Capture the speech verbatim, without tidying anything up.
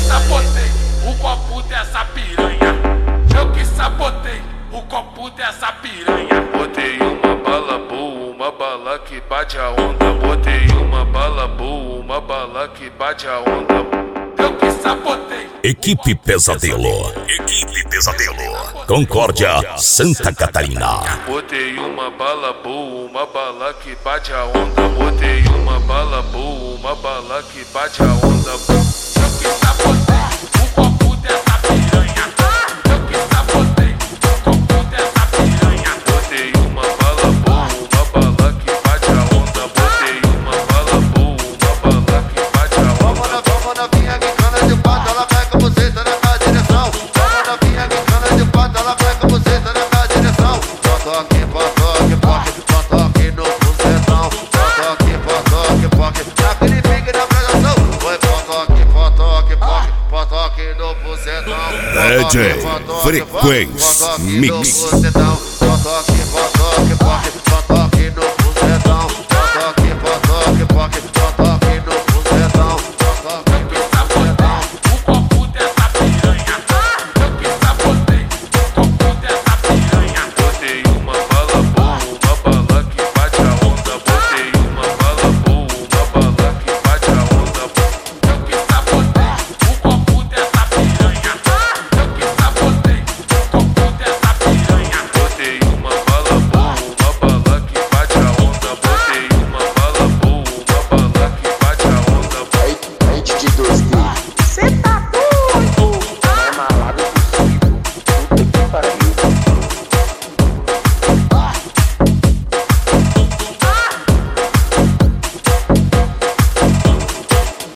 sabotei o copo dessa piranha. Eu que sabotei o copo dessa piranha. Botei uma bala boa, uma bala que bate a onda. Botei uma bala boa, uma bala que bate a onda. Eu que sabotei. Equipe Pesadelo. Equipe Pesadelo. Concórdia, Santa Catarina. Botei uma bala boa, uma bala que bate a onda. Botei uma bala boa, uma bala que bate a onda. Eu que sabotei o copo dessa piranha. Eu que sabotei o copo dessa piranha. Botei uma bala boa, uma bala que bate a onda. Botei uma bala boa, uma bala que bate a onda. Vamos na, vamos na vinha que cana de pato, ela vai com você, tá na direção. Vamos na vinha que cana de pato, ela vai com você, tá na direção. Potoque, potoque, poque, potoque no bucetão. Potoque, potoque, poque, naquele pique na prestação. Foi potoque, potoque, poque, potoque no bucetão. D J Frequência Mix. Potoque